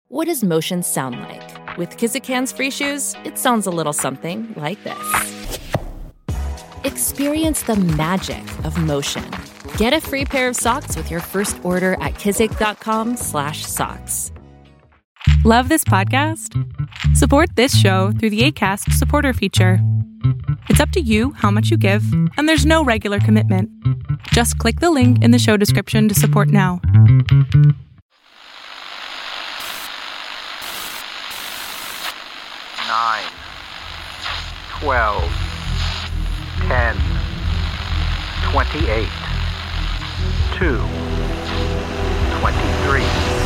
What does motion sound like? With Kizik Hands Free Shoes, it sounds a little something like this. Experience the magic of motion. Get a free pair of socks with your first order at kizik.com/socks. Love this podcast? Support this show through the Acast supporter feature. It's up to you how much you give, and there's no regular commitment. Just click the link in the show description to support now. Nine, 12, 10, 28, 2, 23.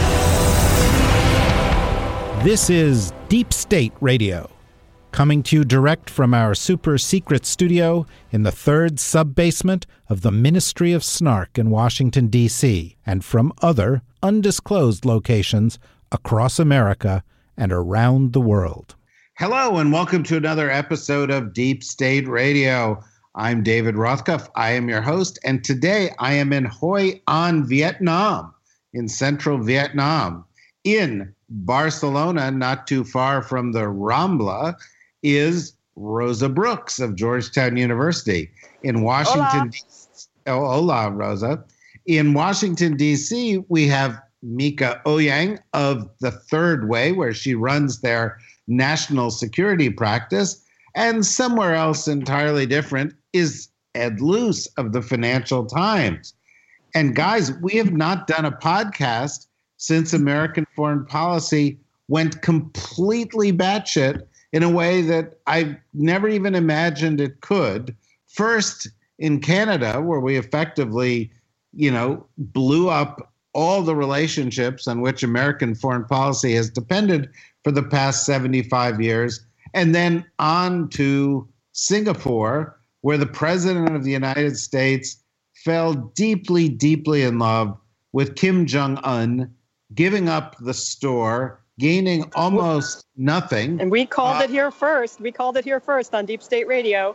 This is Deep State Radio, coming to you direct from our super secret studio in the third sub-basement of the Ministry of Snark in Washington, D.C., and from other undisclosed locations across America and around the world. Hello, and welcome to another episode of Deep State Radio. I'm David Rothkopf. I am your host, and today I am in Hoi An, Vietnam, in central Vietnam. In Barcelona, not too far from the Rambla, is Rosa Brooks of Georgetown University. In Washington, hola, Rosa. In Washington, D.C., we have Mika Ouyang of The Third Way, where she runs their national security practice. And somewhere else entirely different is Ed Luce of the Financial Times. And guys, we have not done a podcast since American foreign policy went completely batshit in a way that I never even imagined it could. First, in Canada, where we effectively, blew up all the relationships on which American foreign policy has depended for the past 75 years, and then on to Singapore, where the President of the United States fell deeply, deeply in love with Kim Jong-un, giving up the store, gaining almost nothing. And we called it here first. We called it here first on Deep State Radio.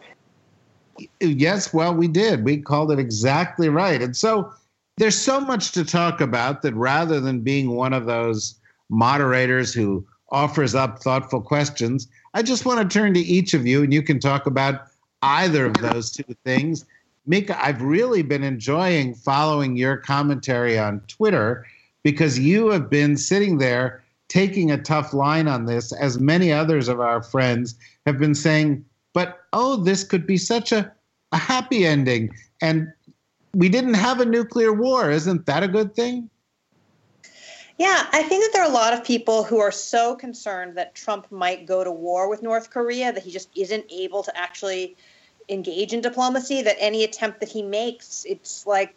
Yes, well, we did. We called it exactly right. And so there's so much to talk about that rather than being one of those moderators who offers up thoughtful questions, I just want to turn to each of you, and you can talk about either of those two things. Mika, I've really been enjoying following your commentary on Twitter because you have been sitting there taking a tough line on this, as many others of our friends have been saying, but, this could be such a happy ending. And we didn't have a nuclear war. Isn't that a good thing? Yeah, I think that there are a lot of people who are so concerned that Trump might go to war with North Korea, that he just isn't able to actually engage in diplomacy, that any attempt that he makes, it's like,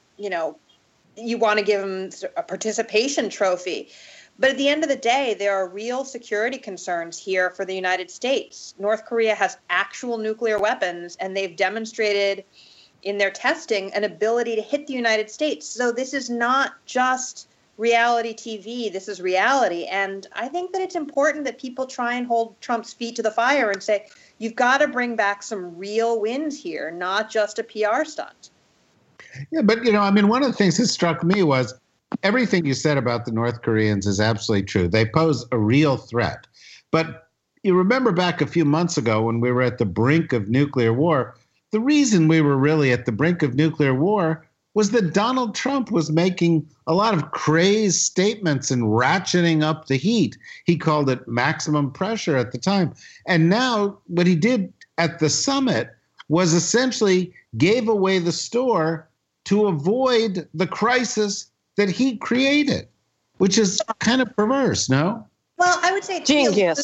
you want to give him a participation trophy. But at the end of the day, there are real security concerns here for the United States. North Korea has actual nuclear weapons, and they've demonstrated in their testing an ability to hit the United States. So this is not just reality TV. This is reality. And I think that it's important that people try and hold Trump's feet to the fire and say, you've got to bring back some real wins here, not just a PR stunt. Yeah, but, one of the things that struck me was everything you said about the North Koreans is absolutely true. They pose a real threat. But you remember back a few months ago when we were at the brink of nuclear war, the reason we were really at the brink of nuclear war was that Donald Trump was making a lot of crazed statements and ratcheting up the heat. He called it maximum pressure at the time. And now what he did at the summit was essentially gave away the store to avoid the crisis that he created, which is kind of perverse, no? Well, I would say genius.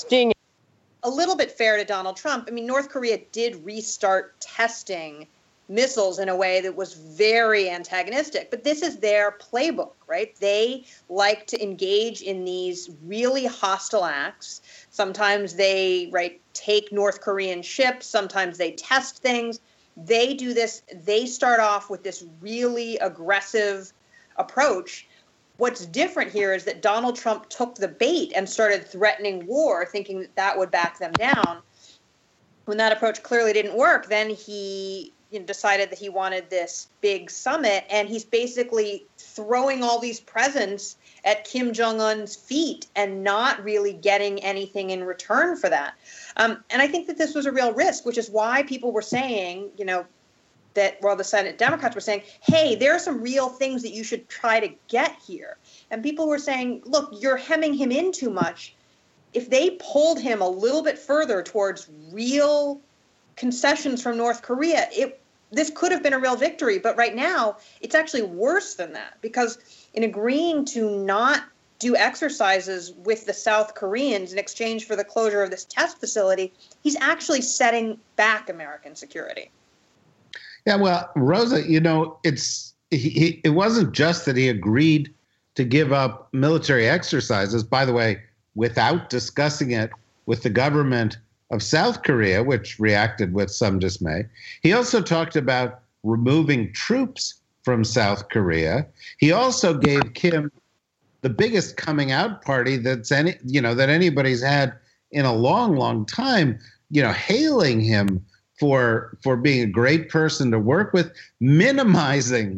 A little bit fair to Donald Trump. I mean, North Korea did restart testing missiles in a way that was very antagonistic, but this is their playbook, right? They like to engage in these really hostile acts. Sometimes they, take North Korean ships. Sometimes they test things. They do this. They start off with this really aggressive approach. What's different here is that Donald Trump took the bait and started threatening war, thinking that that would back them down. When that approach clearly didn't work, then he decided that he wanted this big summit, and he's basically throwing all these presents at Kim Jong-un's feet and not really getting anything in return for that. And I think that this was a real risk, which is why people were saying, that the Senate Democrats were saying, hey, there are some real things that you should try to get here. And people were saying, look, you're hemming him in too much. If they pulled him a little bit further towards real concessions from North Korea, this could have been a real victory. But right now, it's actually worse than that, because in agreeing to not do exercises with the South Koreans in exchange for the closure of this test facility, he's actually setting back American security. Yeah, well, Rosa, it wasn't just that he agreed to give up military exercises, by the way, without discussing it with the government of South Korea, which reacted with some dismay. He also talked about removing troops from South Korea. He also gave Kim the biggest coming out party that anybody's had in a long, long time, hailing him for being a great person to work with, minimizing,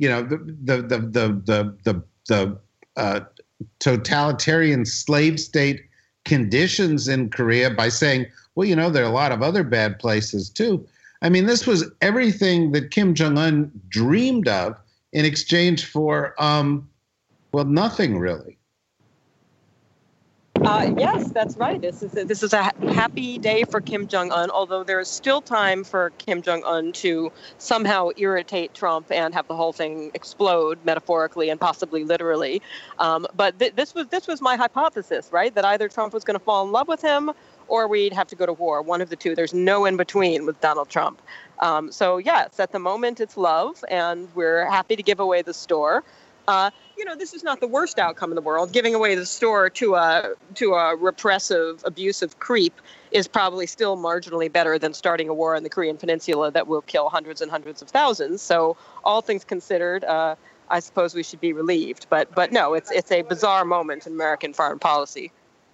the totalitarian slave state conditions in Korea by saying, well, there are a lot of other bad places too. I mean, this was everything that Kim Jong-un dreamed of in exchange for, nothing really. Yes, that's right. This is a happy day for Kim Jong-un, although there is still time for Kim Jong-un to somehow irritate Trump and have the whole thing explode metaphorically and possibly literally. But this was my hypothesis, right? That either Trump was going to fall in love with him or we'd have to go to war. One of the two. There's no in between with Donald Trump. So yes, at the moment it's love, and we're happy to give away the store. This is not the worst outcome in the world. Giving away the store to a repressive, abusive creep is probably still marginally better than starting a war in the Korean Peninsula that will kill hundreds and hundreds of thousands. So all things considered, I suppose we should be relieved. But no, it's a bizarre moment in American foreign policy.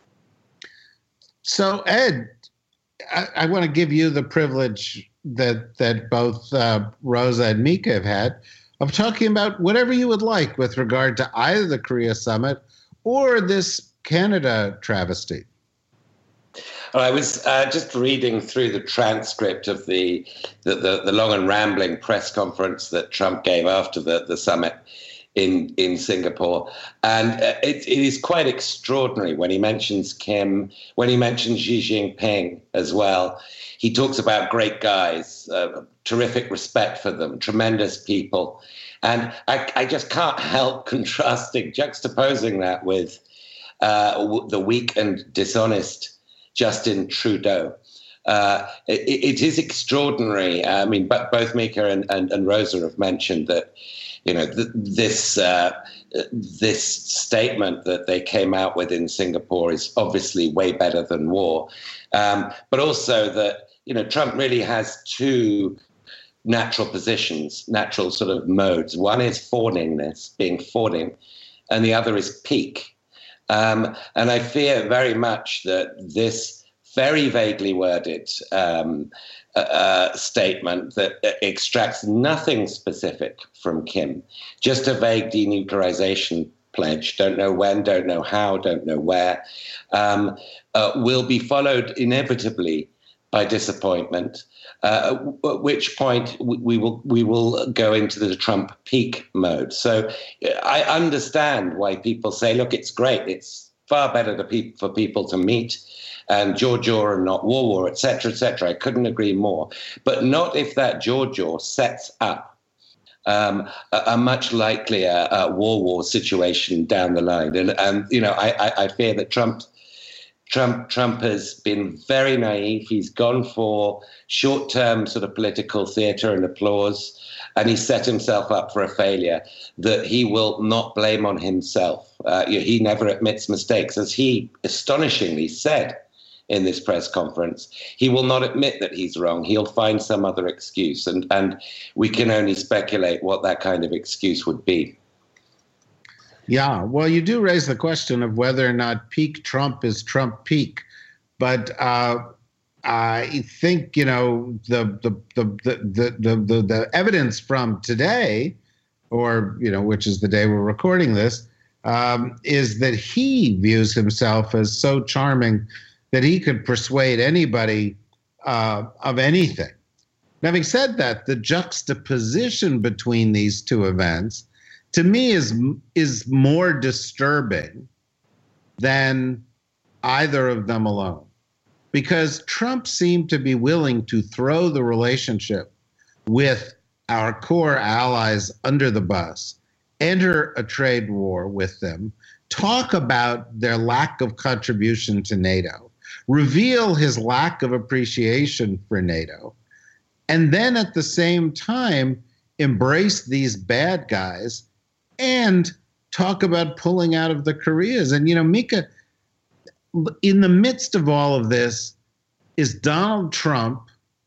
So, Ed, I want to give you the privilege that both Rosa and Mika have had of talking about whatever you would like with regard to either the Korea summit or this Canada travesty. Well, I was just reading through the transcript of the long and rambling press conference that Trump gave after the summit in Singapore. And it is quite extraordinary when he mentions Kim, when he mentions Xi Jinping as well. He talks about great guys, terrific respect for them, tremendous people. And I just can't help juxtaposing that with the weak and dishonest Justin Trudeau. It is extraordinary. I mean, both Mika and Rosa have mentioned that, this statement that they came out with in Singapore is obviously way better than war. But also that, Trump really has two natural positions, natural sort of modes. One is fawningness, being fawning, and the other is pique. And I fear very much that this very vaguely worded statement that extracts nothing specific from Kim, just a vague denuclearization pledge, don't know when, don't know how, don't know where, will be followed inevitably by disappointment, at which point we will go into the Trump peak mode. So I understand why people say, look, it's great. It's far better for people to meet and jaw and not war, et cetera, et cetera. I couldn't agree more. But not if that jaw sets up a much likelier war situation down the line. And I fear that Trump has been very naive. He's gone for short-term sort of political theater and applause, and he set himself up for a failure that he will not blame on himself. He never admits mistakes, as he astonishingly said in this press conference. He will not admit that he's wrong. He'll find some other excuse, and we can only speculate what that kind of excuse would be. Yeah, well, you do raise the question of whether or not peak Trump is Trump peak, but I think the evidence from today, or which is the day we're recording this, is that he views himself as so charming that he could persuade anybody of anything. Having said that, the juxtaposition between these two events, to me, is more disturbing than either of them alone. Because Trump seemed to be willing to throw the relationship with our core allies under the bus, enter a trade war with them, talk about their lack of contribution to NATO, reveal his lack of appreciation for NATO, and then at the same time embrace these bad guys and talk about pulling out of the Koreas. And, Mika, in the midst of all of this is Donald Trump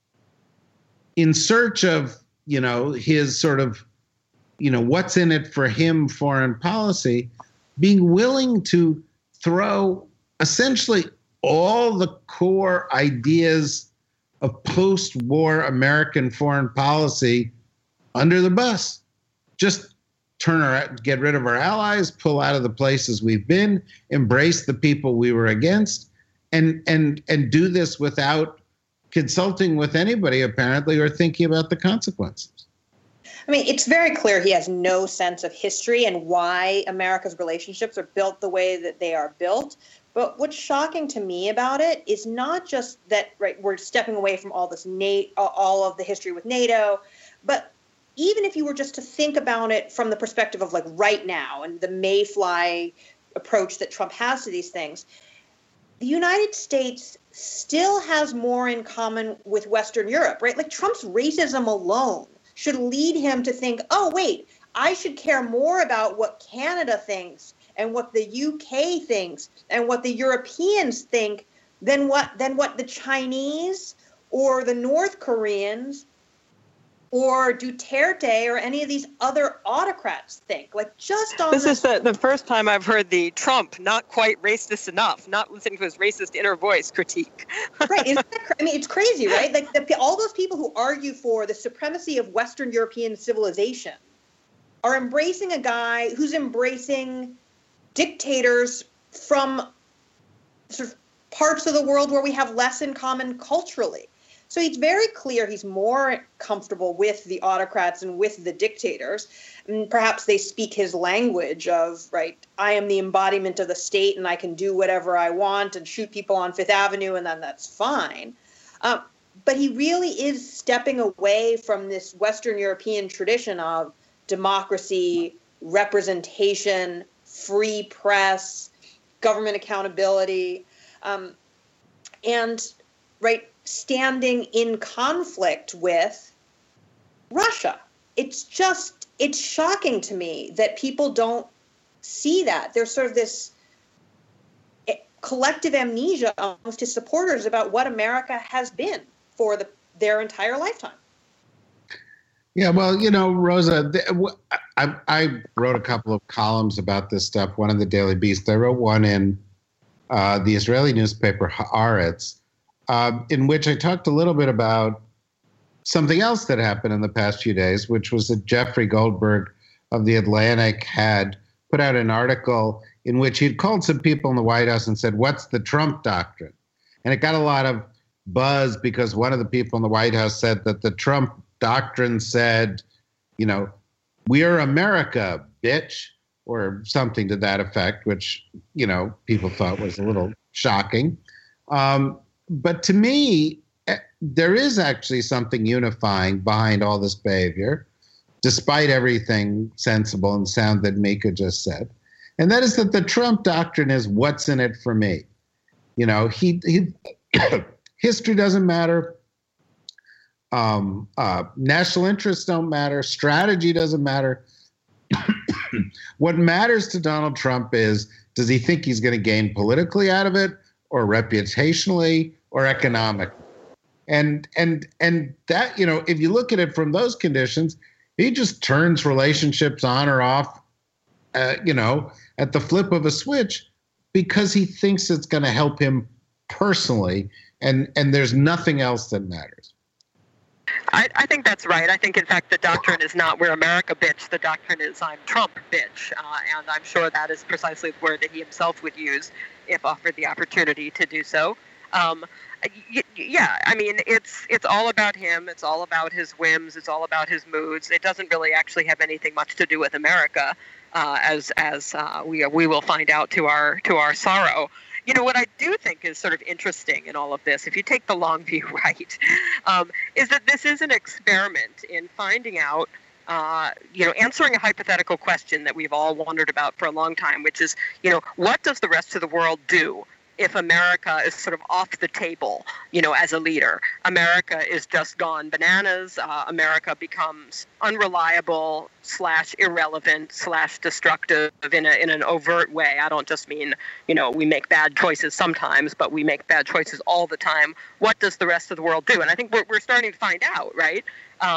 in search of, his sort of, what's in it for him foreign policy, being willing to throw essentially all the core ideas of post-war American foreign policy under the bus. Just get rid of our allies, pull out of the places we've been, embrace the people we were against, and do this without consulting with anybody, apparently, or thinking about the consequences. I mean, it's very clear he has no sense of history and why America's relationships are built the way that they are built. But what's shocking to me about it is not just that, right, we're stepping away from all this all of the history with NATO, but even if you were just to think about it from the perspective of like right now and the mayfly approach that Trump has to these things, the United States still has more in common with Western Europe, right? Like Trump's racism alone should lead him to think, oh, wait, I should care more about what Canada thinks and what the UK thinks and what the Europeans think than what the Chinese or the North Koreans or Duterte or any of these other autocrats think. Like just on this is the first time I've heard the Trump not quite racist enough, not listening to his racist inner voice critique. Right. It's crazy, right? Like all those people who argue for the supremacy of Western European civilization are embracing a guy who's embracing dictators from sort of parts of the world where we have less in common culturally. So it's very clear he's more comfortable with the autocrats and with the dictators. And perhaps they speak his language of, right, I am the embodiment of the state and I can do whatever I want and shoot people on Fifth Avenue and then that's fine. But he really is stepping away from this Western European tradition of democracy, representation, free press, government accountability, and, right, standing in conflict with Russia. It's shocking to me that people don't see that. There's sort of this collective amnesia amongst his supporters about what America has been for their entire lifetime. Yeah, well, Rosa, I wrote a couple of columns about this stuff, one in the Daily Beast. I wrote one in the Israeli newspaper Haaretz, in which I talked a little bit about something else that happened in the past few days, which was that Jeffrey Goldberg of The Atlantic had put out an article in which he'd called some people in the White House and said, what's the Trump doctrine? And it got a lot of buzz because one of the people in the White House said that the Trump doctrine said, we're America, bitch, or something to that effect, which, people thought was a little shocking. But to me, there is actually something unifying behind all this behavior, despite everything sensible and sound that Mika just said. And that is that the Trump doctrine is what's in it for me. History doesn't matter. National interests don't matter. Strategy doesn't matter. What matters to Donald Trump is, does he think he's going to gain politically out of it, or reputationally, or economically? And that, if you look at it from those conditions, he just turns relationships on or off, at the flip of a switch, because he thinks it's going to help him personally, and there's nothing else that matters. I think that's right. I think, in fact, the doctrine is not "we're America, bitch." The doctrine is "I'm Trump, bitch," and I'm sure that is precisely the word that he himself would use if offered the opportunity to do so. Yeah, I mean, it's all about him. It's all about his whims. It's all about his moods. It doesn't really actually have anything much to do with America, as we will find out to our sorrow. You know, what I do think is sort of interesting in all of this, if you take the long view right, is that this is an experiment in finding out, answering a hypothetical question that we've all wondered about for a long time, which is, what does the rest of the world do if America is sort of off the table, as a leader? America is just gone bananas. America becomes unreliable / irrelevant / destructive in an overt way. I don't just mean, we make bad choices sometimes, but we make bad choices all the time. What does the rest of the world do? And I think we're starting to find out, right?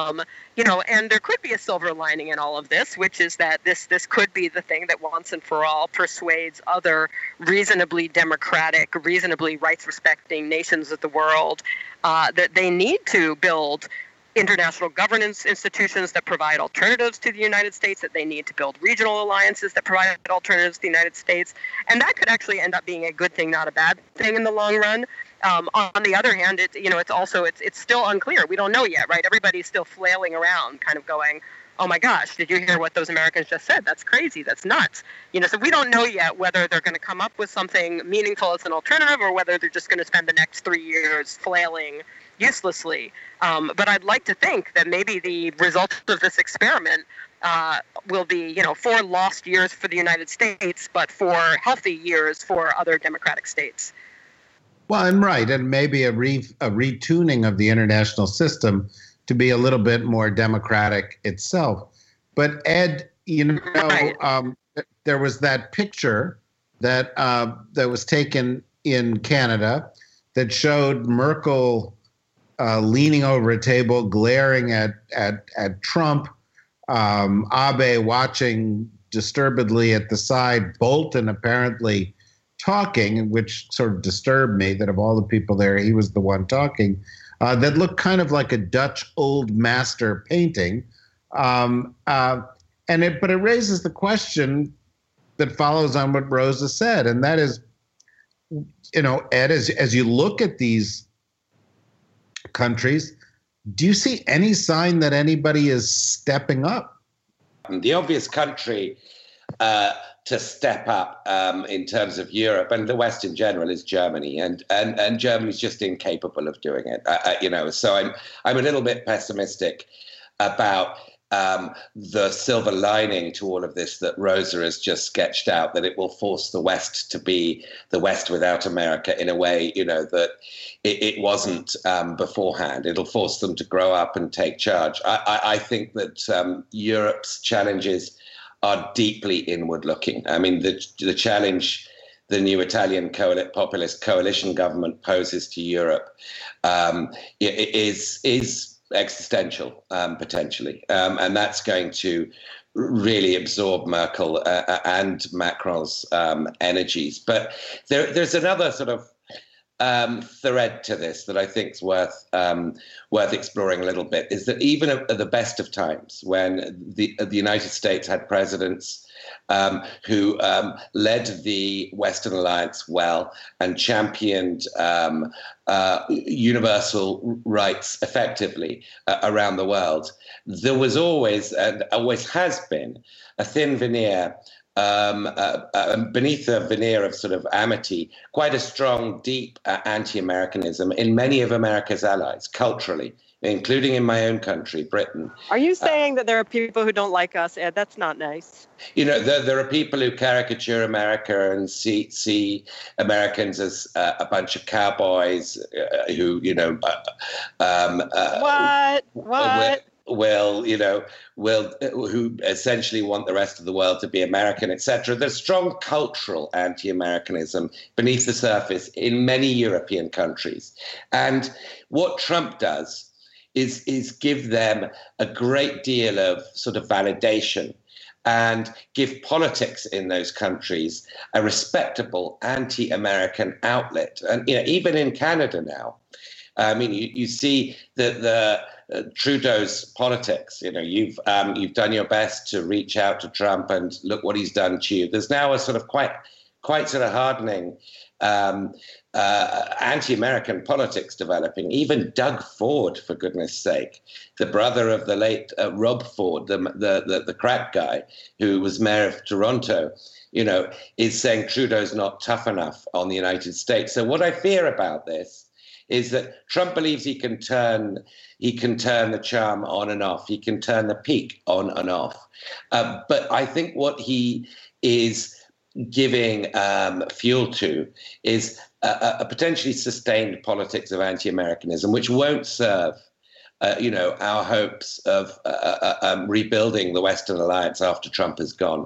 And there could be a silver lining in all of this, which is that this could be the thing that once and for all persuades other reasonably democratic, reasonably rights-respecting nations of the world that they need to build international governance institutions that provide alternatives to the United States, that they need to build regional alliances that provide alternatives to the United States. And that could actually end up being a good thing, not a bad thing in the long run. On the other hand, it's still unclear. We don't know yet, right? Everybody's still flailing around, kind of going, "Oh my gosh, did you hear what those Americans just said? That's crazy. That's nuts." So we don't know yet whether they're going to come up with something meaningful as an alternative, or whether they're just going to spend the next 3 years flailing uselessly. But I'd like to think that maybe the result of this experiment will be, 4 lost years for the United States, but 4 healthy years for other democratic states. Well, and maybe a retuning of the international system to be a little bit more democratic itself. But Ed, Right. There was that picture that was taken in Canada that showed Merkel leaning over a table, glaring at Trump, Abe watching disturbedly at the side, Bolton apparently talking, which sort of disturbed me that of all the people there, he was the one talking, that looked kind of like a Dutch old master painting. But it raises the question that follows on what Rosa said, and that is, Ed, as you look at these countries, do you see any sign that anybody is stepping up? The obvious country to step up in terms of Europe and the West in general is Germany, and Germany's just incapable of doing it. So I'm a little bit pessimistic about the silver lining to all of this that Rosa has just sketched out, that it will force the West to be the West without America in a way, that it wasn't beforehand. It'll force them to grow up and take charge. I think that Europe's challenges are deeply inward-looking. I mean, the challenge the new Italian populist coalition government poses to Europe is existential, potentially. And that's going to really absorb Merkel and Macron's energies. But there's another sort of thread to this that I think is worth exploring a little bit, is that even at the best of times, when the United States had presidents who led the Western alliance well and championed universal rights effectively around the world, there was always, and always has been, a thin veneer beneath a veneer of sort of amity, quite a strong, deep anti-Americanism in many of America's allies, culturally, including in my own country, Britain. Are you saying that there are people who don't like us, Ed? That's not nice. There are people who caricature America and see Americans as a bunch of cowboys who, What? Who essentially want the rest of the world to be American, etc. There's strong cultural anti-Americanism beneath the surface in many European countries. And what Trump does is give them a great deal of sort of validation and give politics in those countries a respectable anti-American outlet. And even in Canada now, I mean, you see the Trudeau's politics. You've done your best to reach out to Trump, and look what he's done to you. There's now a sort of quite sort of hardening anti-American politics developing. Even Doug Ford, for goodness sake, the brother of the late Rob Ford, the crack guy who was mayor of Toronto, is saying Trudeau's not tough enough on the United States. So what I fear about this is that Trump believes he can turn the charm on and off. He can turn the peak on and off. But I think what he is giving fuel to is a potentially sustained politics of anti-Americanism, which won't serve, our hopes of rebuilding the Western alliance after Trump is gone.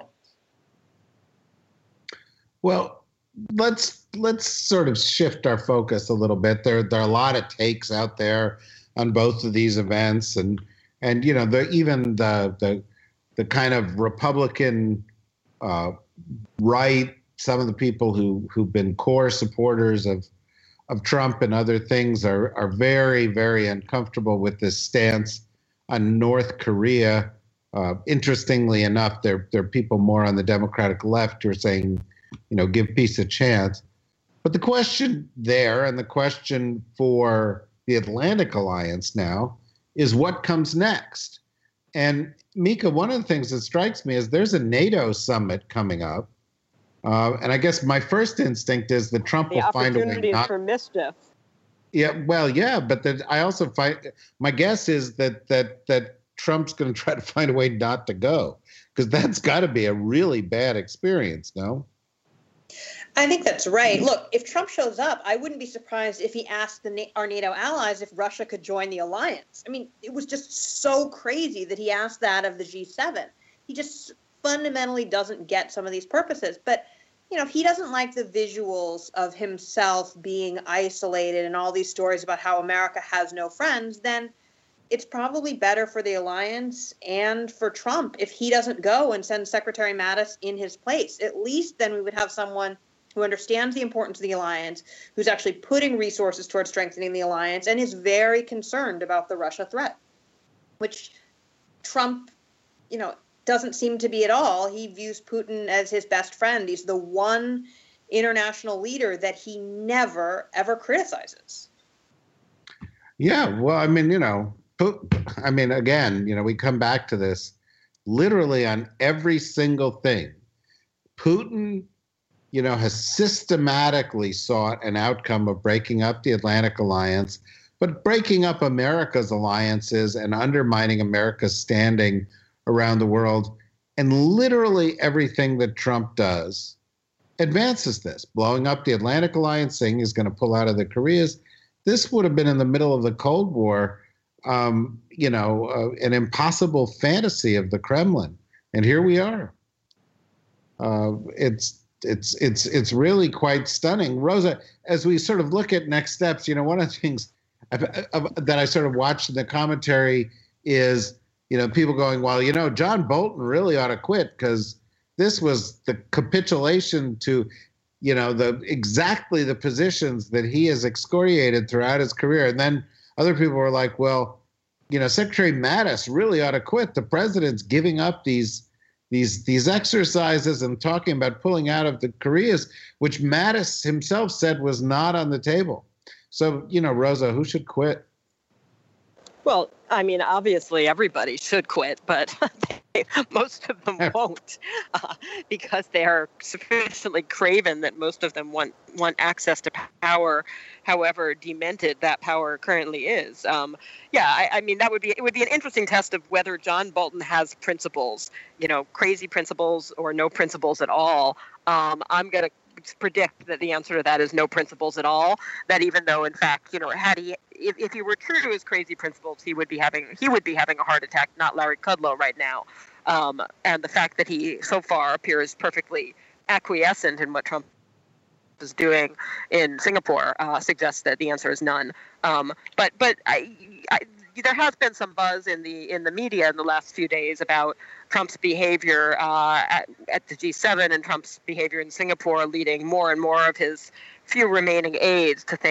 Well, let's sort of shift our focus a little bit. There are a lot of takes out there on both of these events, and even the kind of Republican right, some of the people who've been core supporters of Trump and other things are very, very uncomfortable with this stance on North Korea. Interestingly enough, there are people more on the Democratic left who are saying, give peace a chance. But the question there, and the question for the Atlantic Alliance now, is what comes next? And Mika, one of the things that strikes me is there's a NATO summit coming up. And I guess my first instinct is that Trump will find a way not... The opportunity for mischief. Yeah, well, yeah, but I also find... My guess is that Trump's going to try to find a way not to go, because that's got to be a really bad experience, no? I think that's right. Look, if Trump shows up, I wouldn't be surprised if he asked our NATO allies if Russia could join the alliance. I mean, it was just so crazy that he asked that of the G7. He just fundamentally doesn't get some of these purposes. But, if he doesn't like the visuals of himself being isolated and all these stories about how America has no friends, then it's probably better for the alliance and for Trump if he doesn't go and send Secretary Mattis in his place. At least then we would have someone who understands the importance of the alliance, who's actually putting resources towards strengthening the alliance, and is very concerned about the Russia threat, which Trump, doesn't seem to be at all. He views Putin as his best friend. He's the one international leader that he never, ever criticizes. Yeah, well, I mean, again, we come back to this literally on every single thing. Putin, has systematically sought an outcome of breaking up the Atlantic Alliance, but breaking up America's alliances and undermining America's standing around the world. And literally everything that Trump does advances this. Blowing up the Atlantic Alliance, saying he's going to pull out of the Koreas. This would have been in the middle of the Cold War, an impossible fantasy of the Kremlin. And here we are. It's really quite stunning. Rosa, as we sort of look at next steps, one of the things that I sort of watched in the commentary is, people going, well, John Bolton really ought to quit because this was the capitulation to, exactly the positions that he has excoriated throughout his career. And then other people were like, well, Secretary Mattis really ought to quit. The president's giving up these exercises and talking about pulling out of the Koreas, which Mattis himself said was not on the table. So, Rosa, who should quit? Well, I mean, obviously everybody should quit, but most of them won't because they are sufficiently craven that most of them want access to power, however demented that power currently is. I mean, it would be an interesting test of whether John Bolton has principles, crazy principles or no principles at all. I'm going to predict that the answer to that is no principles at all. That even though, in fact, if he were true to his crazy principles, he would be having a heart attack, not Larry Kudlow right now. And the fact that he so far appears perfectly acquiescent in what Trump is doing in Singapore suggests that the answer is none. But there has been some buzz in the media in the last few days about Trump's behavior at the G7 and Trump's behavior in Singapore, leading more and more of his few remaining aides to think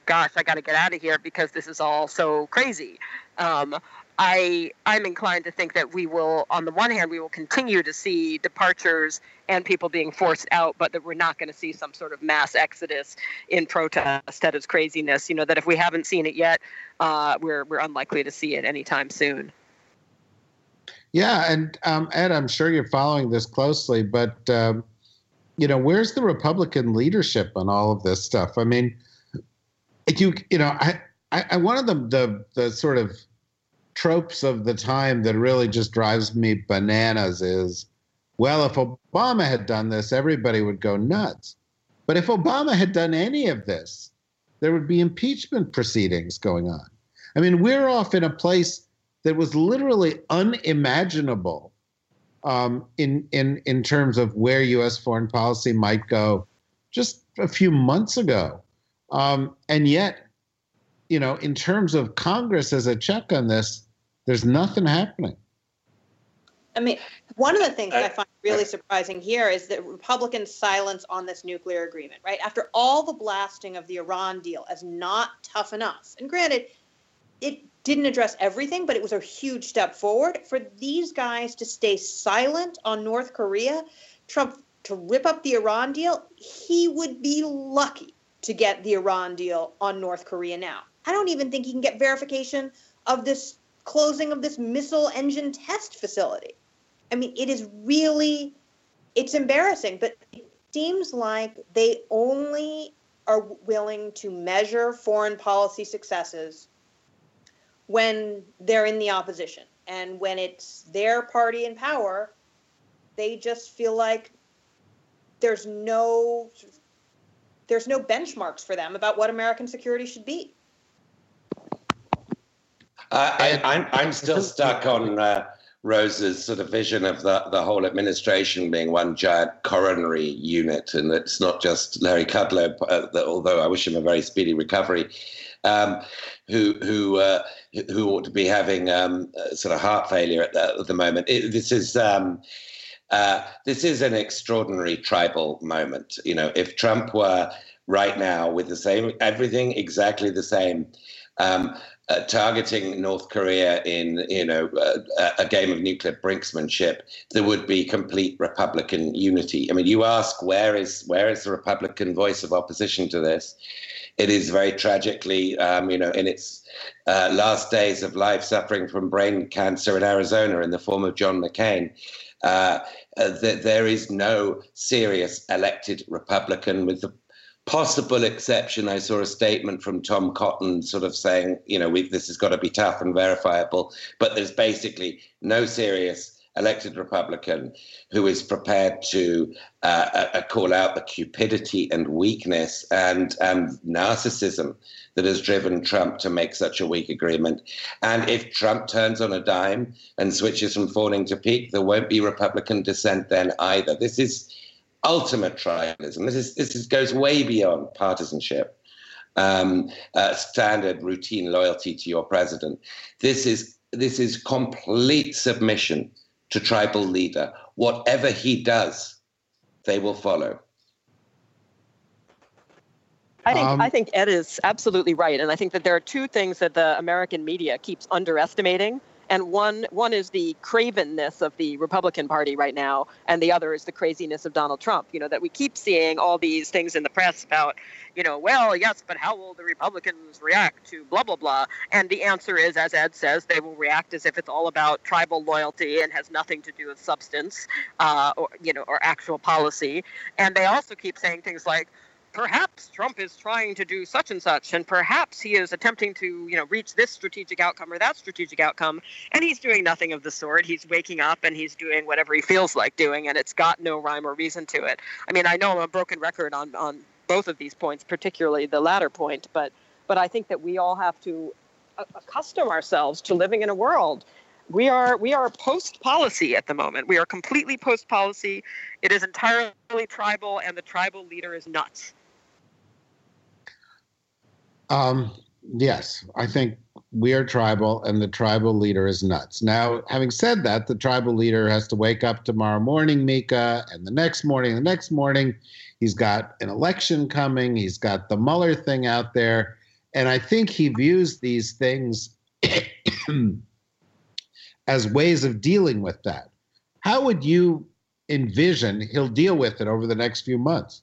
gosh, I got to get out of here because this is all so crazy. I'm inclined to think that we will, on the one hand, we will continue to see departures and people being forced out, but that we're not going to see some sort of mass exodus in protest at its craziness. That if we haven't seen it yet, we're unlikely to see it anytime soon. Yeah, and Ed, I'm sure you're following this closely, but where's the Republican leadership on all of this stuff? I mean, I one of the sort of tropes of the time that really just drives me bananas is, well, if Obama had done this, everybody would go nuts. But if Obama had done any of this, there would be impeachment proceedings going on. I mean, we're off in a place that was literally unimaginable in terms of where U.S. foreign policy might go just a few months ago. And yet, in terms of Congress as a check on this, there's nothing happening. I mean, one of the things that I find really surprising here is the Republicans' silence on this nuclear agreement, right? After all the blasting of the Iran deal as not tough enough, and granted, it didn't address everything, but it was a huge step forward. For these guys to stay silent on North Korea, Trump to rip up the Iran deal, he would be lucky to get the Iran deal on North Korea now. I don't even think he can get verification of this closing of this missile engine test facility. I mean, it's embarrassing, but it seems like they only are willing to measure foreign policy successes when they're in the opposition. And when it's their party in power, they just feel like there's no benchmarks for them about what American security should be. I'm still stuck on Rose's sort of vision of the whole administration being one giant coronary unit, and it's not just Larry Kudlow, although I wish him a very speedy recovery, who ought to be having sort of heart failure at the moment. This is an extraordinary tribal moment. If Trump were right now with the same everything exactly the same. Targeting North Korea in a game of nuclear brinksmanship, there would be complete Republican unity. I mean, you ask where is the Republican voice of opposition to this? It is very tragically, in its last days of life, suffering from brain cancer in Arizona in the form of John McCain. There is no serious elected Republican, with the possible exception. I saw a statement from Tom Cotton sort of saying, this has got to be tough and verifiable, but there's basically no serious elected Republican who is prepared to call out the cupidity and weakness and narcissism that has driven Trump to make such a weak agreement. And if Trump turns on a dime and switches from fawning to peak, there won't be Republican dissent then either. This is ultimate tribalism. This goes way beyond partisanship, standard routine loyalty to your president. This is complete submission to tribal leader. Whatever he does, they will follow. I think Ed is absolutely right, and I think that there are two things that the American media keeps underestimating. And one is the cravenness of the Republican Party right now, and the other is the craziness of Donald Trump. That we keep seeing all these things in the press about, well, yes, but how will the Republicans react to blah, blah, blah? And the answer is, as Ed says, they will react as if it's all about tribal loyalty and has nothing to do with substance or actual policy. And they also keep saying things like, perhaps Trump is trying to do such and such, and perhaps he is attempting to, reach this strategic outcome or that strategic outcome, and he's doing nothing of the sort. He's waking up and he's doing whatever he feels like doing, and it's got no rhyme or reason to it. I mean, I know I'm a broken record on both of these points, particularly the latter point, but I think that we all have to accustom ourselves to living in a world. We are post-policy at the moment. We are completely post-policy. It is entirely tribal, and the tribal leader is nuts. Yes, I think we are tribal, and the tribal leader is nuts. Now, having said that, the tribal leader has to wake up tomorrow morning, Mika, and the next morning, he's got an election coming. He's got the Mueller thing out there. And I think he views these things as ways of dealing with that. How would you envision he'll deal with it over the next few months?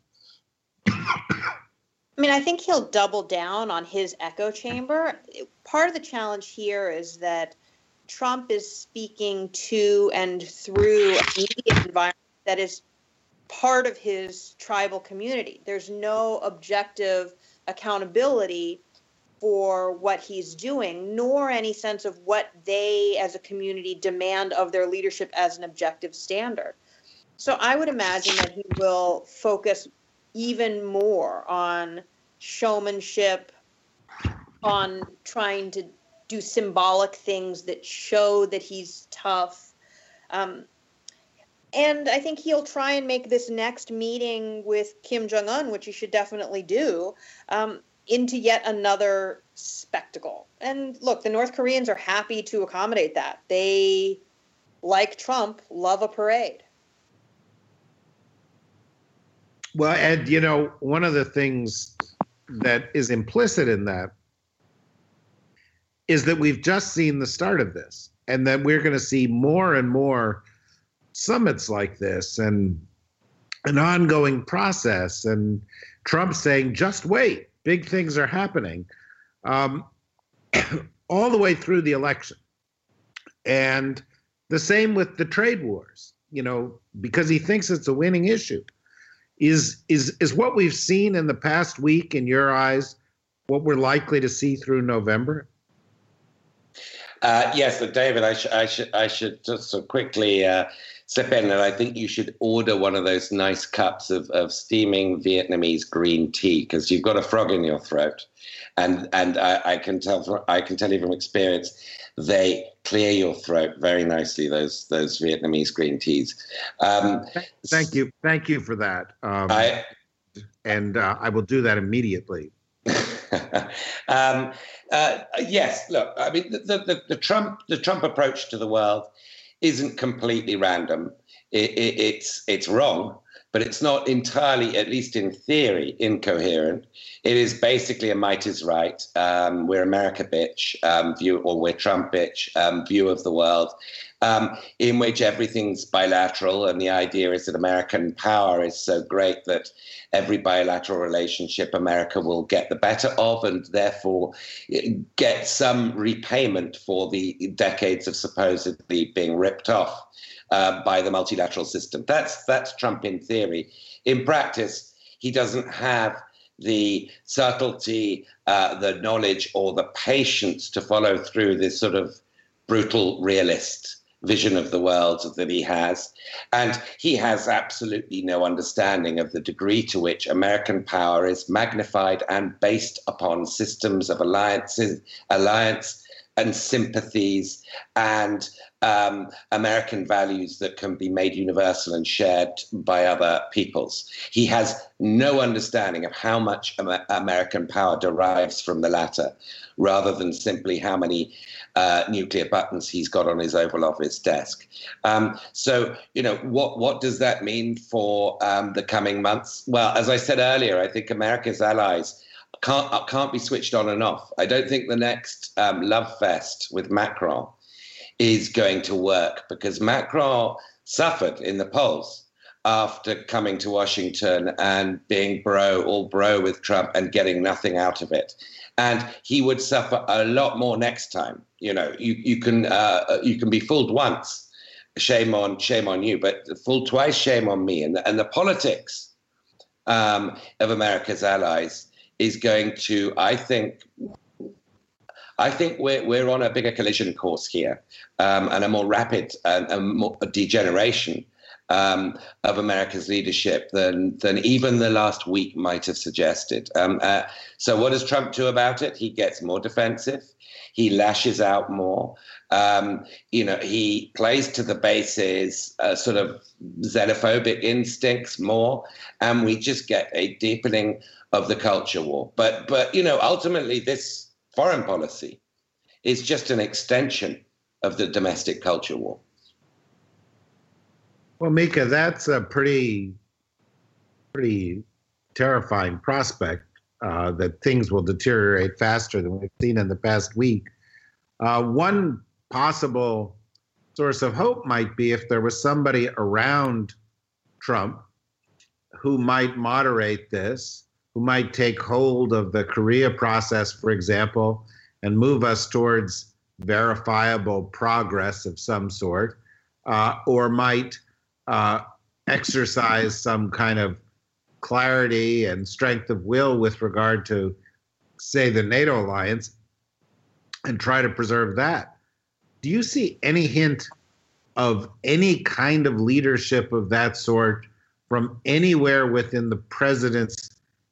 I mean, I think he'll double down on his echo chamber. Part of the challenge here is that Trump is speaking to and through a media environment that is part of his tribal community. There's no objective accountability for what he's doing, nor any sense of what they as a community demand of their leadership as an objective standard. So I would imagine that he will focus even more on showmanship, on trying to do symbolic things that show that he's tough. And I think he'll try and make this next meeting with Kim Jong-un, which he should definitely do, into yet another spectacle. And look, the North Koreans are happy to accommodate that. They, like Trump, love a parade. Well, Ed, you know, one of the things that is implicit in that is that we've just seen the start of this, and that we're going to see more and more summits like this and an ongoing process, and Trump saying, just wait, big things are happening, all the way through the election. And the same with the trade wars, you know, because he thinks it's a winning issue. Is what we've seen in the past week, in your eyes, what we're likely to see through November? Yes, but David, I should just so quickly slip in, and I think you should order one of those nice cups of steaming Vietnamese green tea, because you've got a frog in your throat, and I can tell you from experience, they clear your throat very nicely. Those Vietnamese green teas. Thank you for that. I will do that immediately. Yes, look, I mean, the Trump approach to the world isn't completely random. It's wrong, but it's not entirely, at least in theory, incoherent. It is basically a might is right. We're America bitch view, or we're Trump bitch view of the world, in which everything's bilateral, and the idea is that American power is so great that every bilateral relationship America will get the better of, and therefore get some repayment for the decades of supposedly being ripped off by the multilateral system. That's Trump in theory. In practice, he doesn't have the subtlety, the knowledge, or the patience to follow through this sort of brutal realist vision of the world that he has. And he has absolutely no understanding of the degree to which American power is magnified and based upon systems of alliance and sympathies and American values that can be made universal and shared by other peoples. He has no understanding of how much American power derives from the latter, rather than simply how many nuclear buttons he's got on his Oval Office desk. So, you know, what does that mean for the coming months? Well, as I said earlier, I think America's allies can't be switched on and off. I don't think the next love fest with Macron is going to work, because Macron suffered in the polls after coming to Washington and being all bro with Trump and getting nothing out of it. And he would suffer a lot more next time. You know, you can be fooled once, shame on you, but fooled twice, shame on me. And the politics of America's allies is going to, I think we're on a bigger collision course here, and a more rapid and more degeneration of America's leadership than even the last week might have suggested. So what does Trump do about it? He gets more defensive. He lashes out more. He plays to the base's sort of xenophobic instincts more, and we just get a deepening of the culture war. But ultimately, this foreign policy is just an extension of the domestic culture war. Well, Mika, that's a pretty terrifying prospect. that things will deteriorate faster than we've seen in the past week. One possible source of hope might be if there was somebody around Trump who might moderate this, who might take hold of the Korea process, for example, and move us towards verifiable progress of some sort, or might exercise some kind of clarity and strength of will with regard to, say, the NATO alliance and try to preserve that. Do you see any hint of any kind of leadership of that sort from anywhere within the president's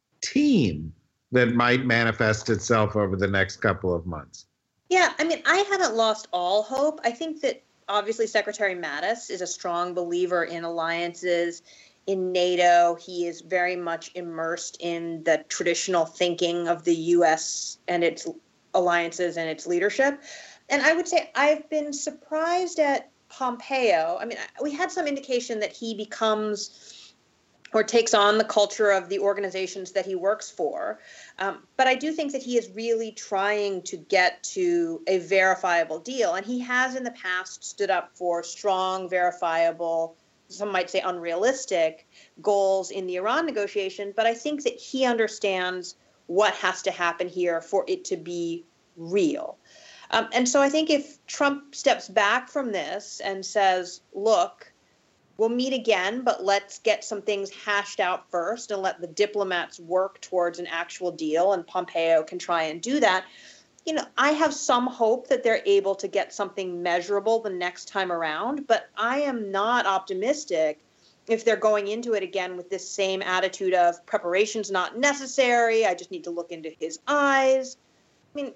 team that might manifest itself over the next couple of months? Yeah, I mean, I haven't lost all hope. I think that obviously Secretary Mattis is a strong believer in alliances, in NATO. He is very much immersed in the traditional thinking of the U.S. and its alliances and its leadership. And I would say I've been surprised at Pompeo. I mean, we had some indication that he becomes or takes on the culture of the organizations that he works for. But I do think that he is really trying to get to a verifiable deal. And he has in the past stood up for strong, verifiable, some might say unrealistic goals in the Iran negotiation. But I think that he understands what has to happen here for it to be real. And so I think if Trump steps back from this and says, look, we'll meet again, but let's get some things hashed out first and let the diplomats work towards an actual deal, and Pompeo can try and do that. You know, I have some hope that they're able to get something measurable the next time around, but I am not optimistic if they're going into it again with this same attitude of preparation's not necessary, I just need to look into his eyes. I mean,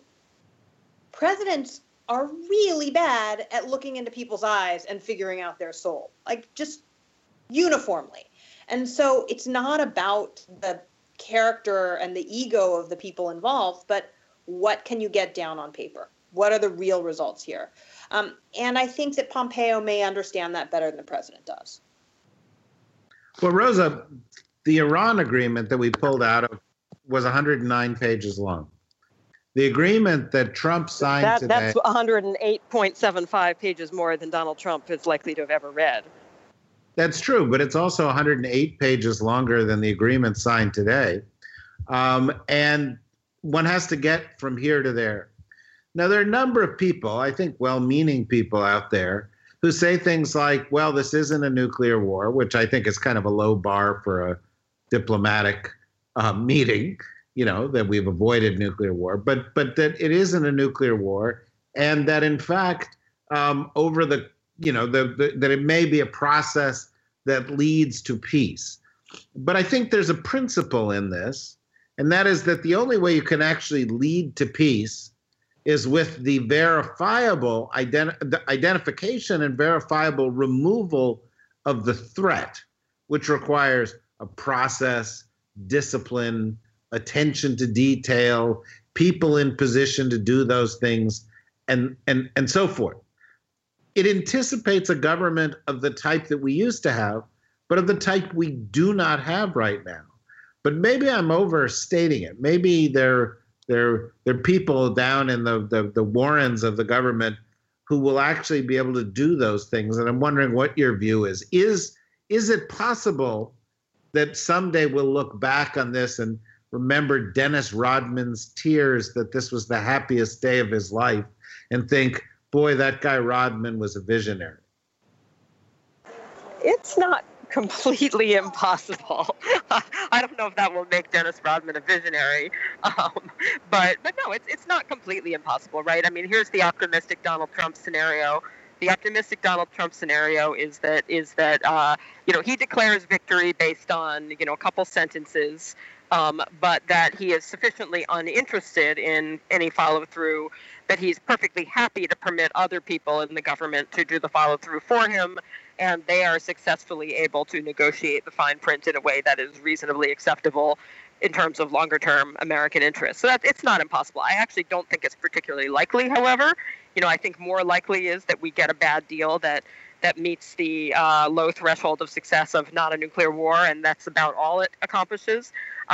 presidents are really bad at looking into people's eyes and figuring out their soul, like just uniformly. And so it's not about the character and the ego of the people involved, but what can you get down on paper? What are the real results here? And I think that Pompeo may understand that better than the president does. Well, Rosa, the Iran agreement that we pulled out of was 109 pages long. The agreement that Trump signed today... That's 108.75 pages more than Donald Trump is likely to have ever read. That's true, but it's also 108 pages longer than the agreement signed today. And one has to get from here to there. Now, there are a number of people, I think well-meaning people out there, who say things like, well, this isn't a nuclear war, which I think is kind of a low bar for a diplomatic meeting, you know, that we've avoided nuclear war, but that it isn't a nuclear war, and that in fact, over the, you know, that it may be a process that leads to peace. But I think there's a principle in this, and that is that the only way you can actually lead to peace is with the verifiable identification and verifiable removal of the threat, which requires a process, discipline, attention to detail, people in position to do those things, and so forth. It anticipates a government of the type that we used to have, but of the type we do not have right now. But maybe I'm overstating it. Maybe there are people down in the warrens of the government who will actually be able to do those things. And I'm wondering what your view is. Is it possible that someday we'll look back on this and remember Dennis Rodman's tears that this was the happiest day of his life and think, boy, that guy Rodman was a visionary? It's not completely impossible. I don't know if that will make Dennis Rodman a visionary, but no, it's not completely impossible, right? I mean, here's the optimistic Donald Trump scenario. The optimistic Donald Trump scenario is that you know, he declares victory based on, you know, a couple sentences, but that he is sufficiently uninterested in any follow-through that he's perfectly happy to permit other people in the government to do the follow-through for him, and they are successfully able to negotiate the fine print in a way that is reasonably acceptable in terms of longer-term American interests. So it's not impossible. I actually don't think it's particularly likely, however. You know, I think more likely is that we get a bad deal that meets the low threshold of success of not a nuclear war, and that's about all it accomplishes.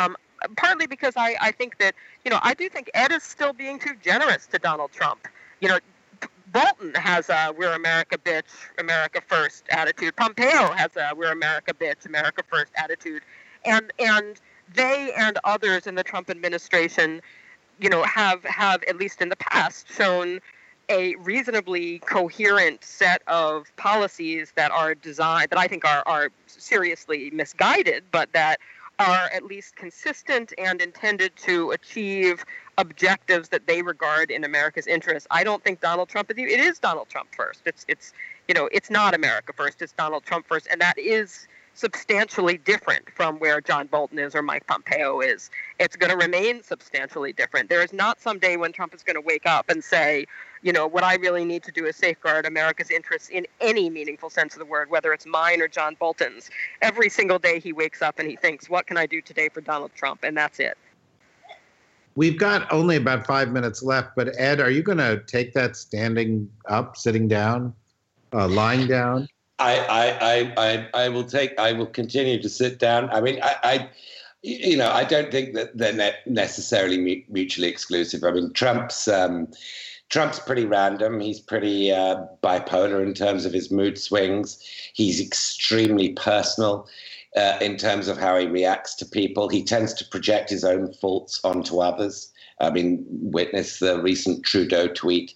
partly because I think that, I do think Ed is still being too generous to Donald Trump. Bolton has a "We're America, bitch, America first" attitude. Pompeo has a "We're America, bitch, America first" attitude, and they and others in the Trump administration, have at least in the past shown a reasonably coherent set of policies that are designed, that I think are seriously misguided, but that are at least consistent and intended to achieve objectives that they regard in America's interest. I don't think Donald Trump it is Donald Trump first. It's not America first. It's Donald Trump first, and that is substantially different from where John Bolton is or Mike Pompeo is. It's going to remain substantially different. There is not some day when Trump is going to wake up and say, what I really need to do is safeguard America's interests in any meaningful sense of the word, whether it's mine or John Bolton's. Every single day he wakes up and he thinks, what can I do today for Donald Trump? And that's it. We've got only about 5 minutes left, but Ed, are you going to take that standing up, sitting down, lying down? I will continue to sit down. I mean, I don't think that they're necessarily mutually exclusive. I mean, Trump's pretty random. He's pretty bipolar in terms of his mood swings. He's extremely personal in terms of how he reacts to people. He tends to project his own faults onto others. I mean, witness the recent Trudeau tweet.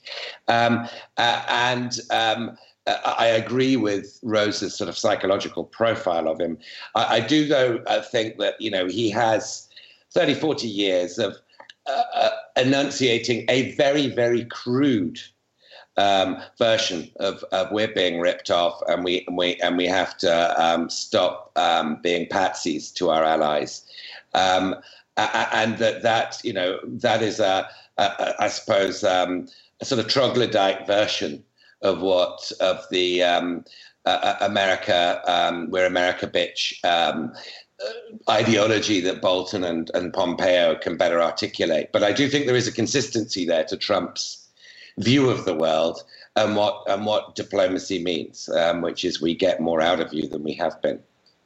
I agree with Rose's sort of psychological profile of him. I do, though, think that, he has 30, 40 years of enunciating a very, very crude version of we're being ripped off, and we have to stop being patsies to our allies, and that is I suppose a sort of troglodyte version of the America, we're America, bitch ideology that Bolton and Pompeo can better articulate. But I do think there is a consistency there to Trump's view of the world and what diplomacy means, which is we get more out of you than we have been.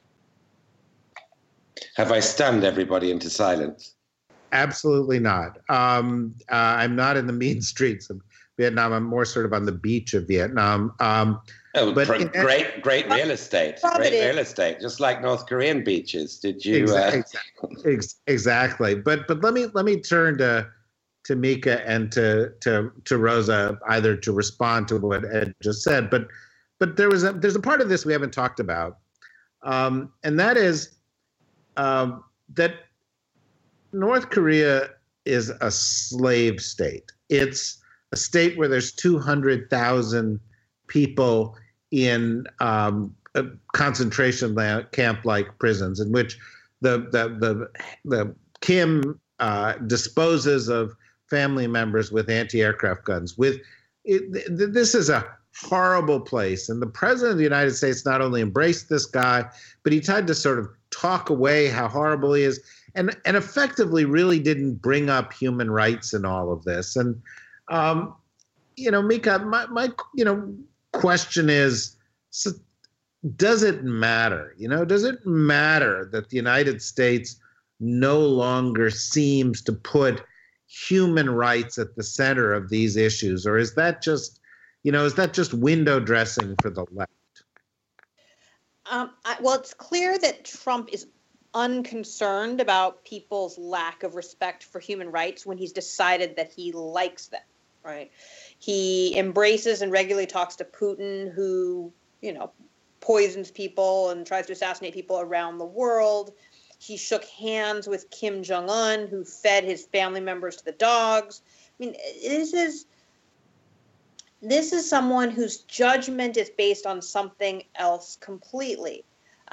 Have I stunned everybody into silence? Absolutely not. I'm not in the mean streets of Vietnam. I'm more sort of on the beach of Vietnam. But great real estate. Great real estate, just like North Korean beaches. Did you? Exactly. But let me turn to Mika and to Rosa, either to respond to what Ed just said. But there's a part of this we haven't talked about, and that is that North Korea is a slave state. It's a state where there's 200,000 people in a concentration camp-like prisons, in which the Kim disposes of family members with anti-aircraft guns. This is a horrible place, and the president of the United States not only embraced this guy, but he tried to sort of talk away how horrible he is, and effectively really didn't bring up human rights in all of this. And Mika, my question is, so does it matter? Does it matter that the United States no longer seems to put human rights at the center of these issues, or is that just window dressing for the left? Well, it's clear that Trump is unconcerned about people's lack of respect for human rights when he's decided that he likes them, right? He embraces and regularly talks to Putin, who, poisons people and tries to assassinate people around the world. He shook hands with Kim Jong-un, who fed his family members to the dogs. I mean, this is someone whose judgment is based on something else completely.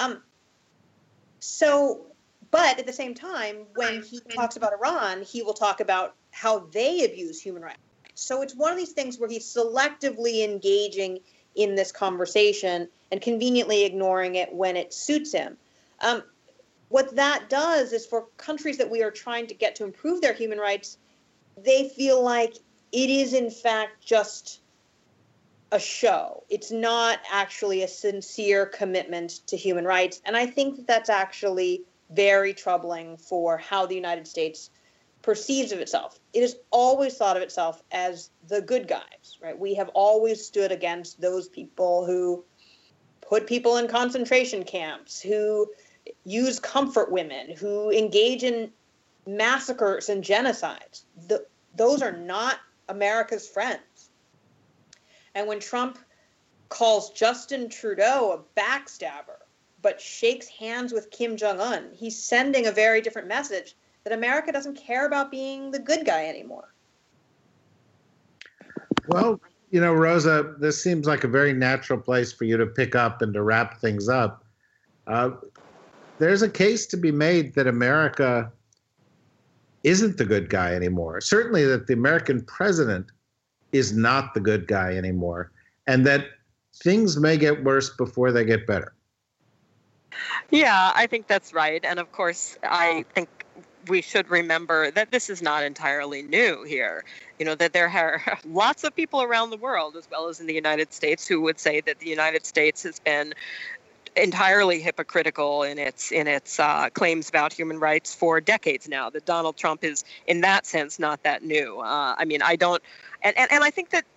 But at the same time, when he talks about Iran, he will talk about how they abuse human rights. So it's one of these things where he's selectively engaging in this conversation and conveniently ignoring it when it suits him. What that does is, for countries that we are trying to get to improve their human rights, they feel like it is in fact just a show. It's not actually a sincere commitment to human rights. And I think that that's actually very troubling for how the United States perceives of itself. It has always thought of itself as the good guys, right? We have always stood against those people who put people in concentration camps, who use comfort women, who engage in massacres and genocides. Those are not America's friends. And when Trump calls Justin Trudeau a backstabber, but shakes hands with Kim Jong-un, he's sending a very different message that America doesn't care about being the good guy anymore. Well, Rosa, this seems like a very natural place for you to pick up and to wrap things up. There's a case to be made that America isn't the good guy anymore. Certainly that the American president is not the good guy anymore, and that things may get worse before they get better. Yeah, I think that's right. And of course, I think we should remember that this is not entirely new here. That there are lots of people around the world, as well as in the United States, who would say that the United States has been entirely hypocritical in its claims about human rights for decades now. That Donald Trump is, in that sense, not that new. I don't, and I think that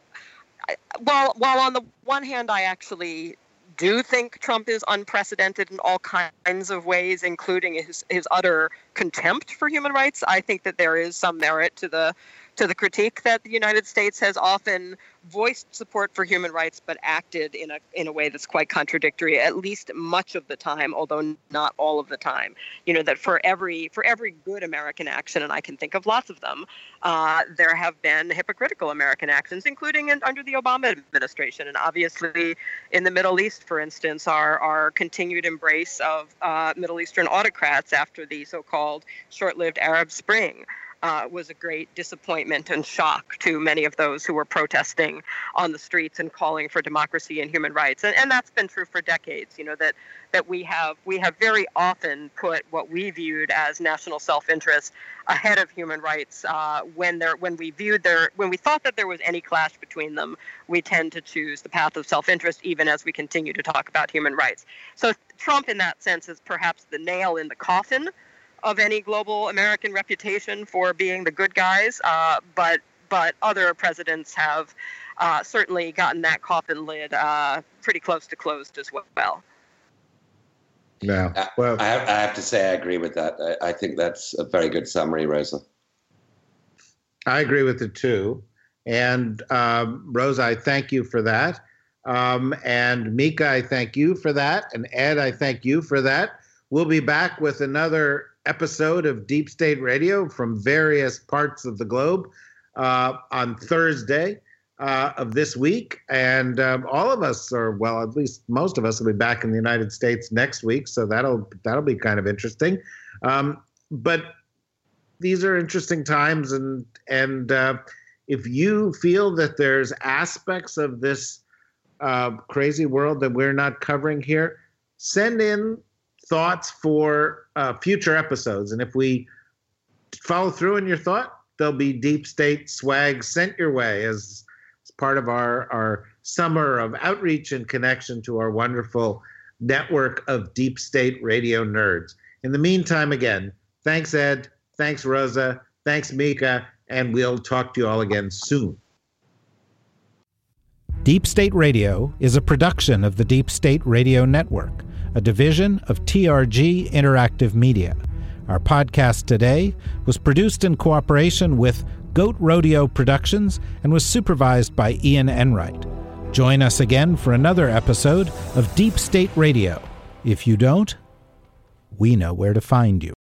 while on the one hand, I actually do think Trump is unprecedented in all kinds of ways, including his utter contempt for human rights. I think that there is some merit to the critique that the United States has often voiced support for human rights, but acted in a way that's quite contradictory, at least much of the time, although not all of the time. That for every good American action, and I can think of lots of them, there have been hypocritical American actions, including under the Obama administration, and obviously in the Middle East, for instance, our continued embrace of Middle Eastern autocrats after the so-called short-lived Arab Spring. Was a great disappointment and shock to many of those who were protesting on the streets and calling for democracy and human rights. And that's been true for decades, that we have very often put what we viewed as national self-interest ahead of human rights. When we thought that there was any clash between them, we tend to choose the path of self-interest, even as we continue to talk about human rights. So Trump, in that sense, is perhaps the nail in the coffin of any global American reputation for being the good guys, but other presidents have certainly gotten that coffin lid pretty close to closed as well. No, well, I have to say I agree with that. I think that's a very good summary, Rosa. I agree with it too. And Rosa, I thank you for that. And Mika, I thank you for that. And Ed, I thank you for that. We'll be back with another episode of Deep State Radio from various parts of the globe on Thursday of this week. And all of us, or well, at least most of us, will be back in the United States next week. So that'll be kind of interesting. But these are interesting times. And if you feel that there's aspects of this crazy world that we're not covering here, send in thoughts for future episodes. And if we follow through in your thought, there'll be Deep State swag sent your way as part of our summer of outreach and connection to our wonderful network of Deep State Radio nerds. In the meantime, again, thanks, Ed. Thanks, Rosa. Thanks, Mika. And we'll talk to you all again soon. Deep State Radio is a production of the Deep State Radio Network, a division of TRG Interactive Media. Our podcast today was produced in cooperation with Goat Rodeo Productions and was supervised by Ian Enright. Join us again for another episode of Deep State Radio. If you don't, we know where to find you.